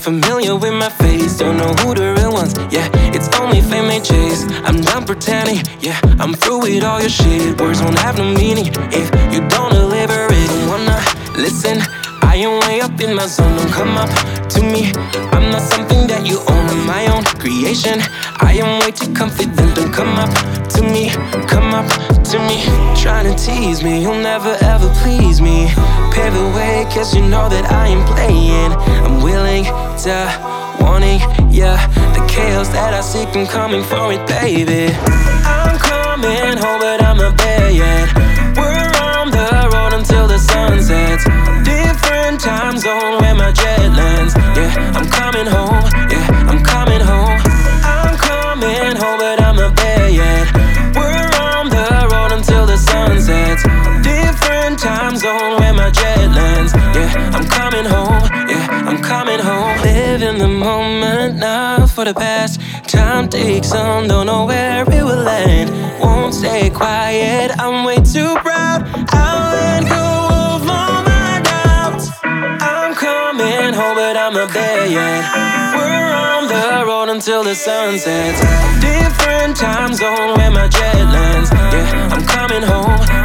familiar with my face, don't know who the real ones. Yeah, it's only fame they chase. I'm done pretending, yeah, I'm through with all your shit. Words don't have no meaning if you don't deliver it. Don't wanna listen, I am way up in my zone. Don't come up to me, I'm not something that you own. I'm my own creation, I am way too confident. Don't come up to me, come up to me. Trying to tease me, you'll never ever please me. Pave the way, cause you know that I ain't playing. I'm willing to, wanting, yeah. The chaos that I seek, I'm coming for it, baby. I'm coming home, but I'm not there yet. We're on the road until the sun sets. Different time zone where my jet lands. Yeah, I'm coming home, yeah, I'm coming home. I'm coming home, but I'm not there yet. We're on the road until the sun sets. Different time zone where my jet lands. Yeah, I'm coming home, yeah, I'm coming home. Live in the moment now for the past. Time takes on, don't know where it will end. Won't stay quiet, I'm way too proud. I'll let go of all my doubts. I'm coming home, but I'm not there yet. We're on the road until the sun sets. Different time zone where my jet lands. Yeah, I'm coming home,